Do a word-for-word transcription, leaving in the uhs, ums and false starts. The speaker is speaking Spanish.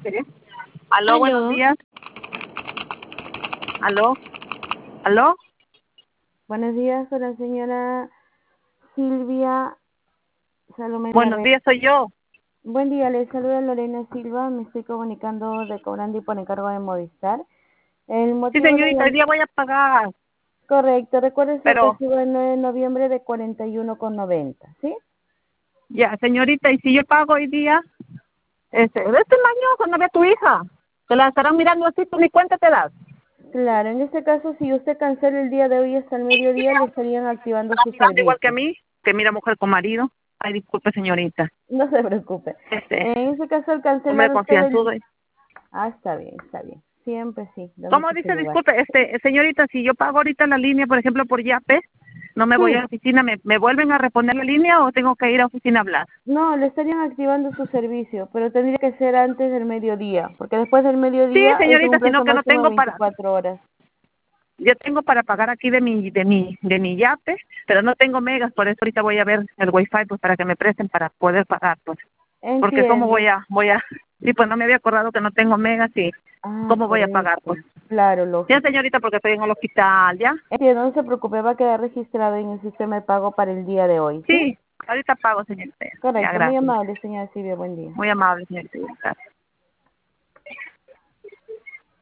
Sí. Aló, buenos Aló, días. Aló, aló. buenos días con la señora Silvia Salomé Buenos Barrera. días, soy yo. Buen día, le saluda Lorena Silva, me estoy comunicando de Cobrando y por encargo de Movistar. El Sí, motivo de la señorita, hoy llam- día voy a pagar, correcto, recuerde su pero recibo del nueve de noviembre de cuarenta y uno con noventa, ¿sí? ya, señorita, y si yo pago hoy día, este, este año no ve a tu hija. Te la estarán mirando así, tú ni cuenta te das. Claro, en este caso, si usted cancela el día de hoy hasta el mediodía, le estarían activando Estarán su mirando igual que a servicio. mí, que mira mujer con marido. Ay, disculpe, señorita. No se preocupe. Este, En este caso, al hombre cancelar usted el... confianzudo. Ah, está bien, está bien. Siempre sí, lo ¿Cómo necesito dice, igual. disculpe, este, señorita, si yo pago ahorita la línea, por ejemplo, por Yape, no me voy a Sí, la oficina, ¿me, me vuelven a reponer la línea o tengo que ir a oficina a hablar? no, le estarían activando su servicio, pero tendría que ser antes del mediodía, porque después del Sí, mediodía es un señorita, sino plazo que no máximo de tengo para, veinticuatro horas. yo tengo para pagar aquí de mi, de mi, de mi Yape, pero no tengo megas, por eso ahorita voy a ver el Wi-Fi, pues para que me presten para poder pagar, pues, porque cómo Entiendo. voy a, voy a, sí, pues no me había acordado que no tengo megas y Ah, cómo voy a pagar, correcto. pues. Claro, Ya, lógico. señorita, porque estoy en el hospital, ¿ya? Entiendo, no se preocupe, va a quedar registrado en el sistema de pago para el día de hoy, ¿sí? Sí, ahorita pago, señorita. Ya, Correcto, muy gracias. amable, señora Silvia, buen día. Muy amable, señorita. Gracias.